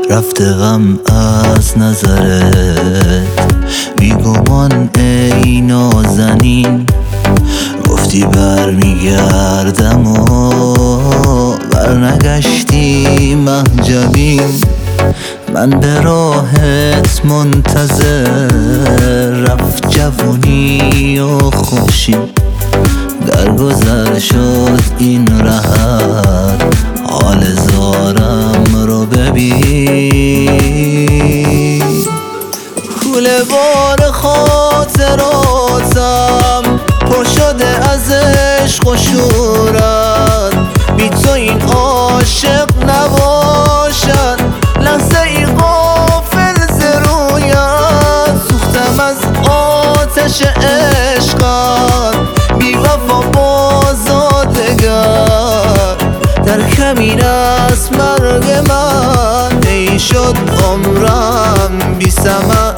رفته غم از نظرت بیگمان ای نازنین. گفتی برمیگردم و برنگشتی محجبین. من به راهت منتظر رفت جوونی و خوشی. درگذر شد این راحت حال زارم رو ببین. کوله بار خاطراتم پر شده از عشق و شورت. بی تو این عاشق نباشد لحظه ای غافل ز رویت. سوختم از آتش عشقت بی وفا بازادگر. در کمین است مرگ من ای شد عمرم بی ثمر.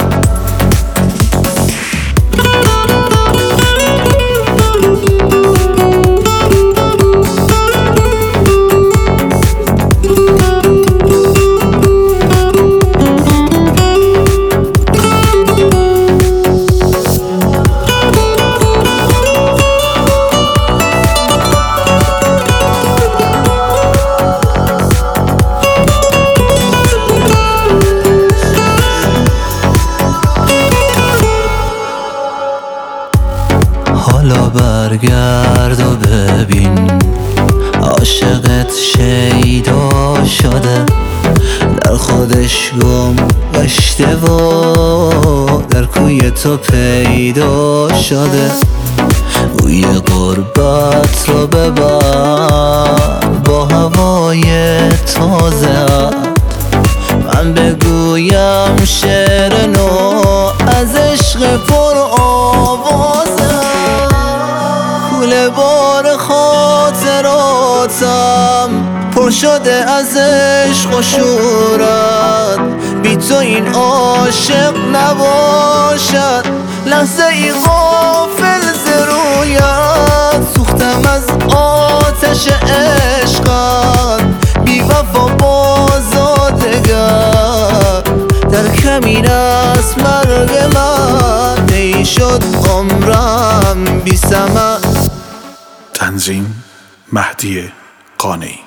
حالا برگرد و ببین عاشقت شیدا شده. در خودش گم گشته و در کوی تو پیدا شده. بوی غربت رو ببر با هوای تازه. من بگویم شعر نو از عشق پر آوازه. کوله بار خاطراتم پر شده از عشق و شورت. بی تو این عاشق نباشد لحظه ای غافل ز رویت. سوختم از آتش عشقت بی وفا بازادگر. در کمین است مرگ من ای شد عمرم بی ثمر. تنظیم مهدی قانعی.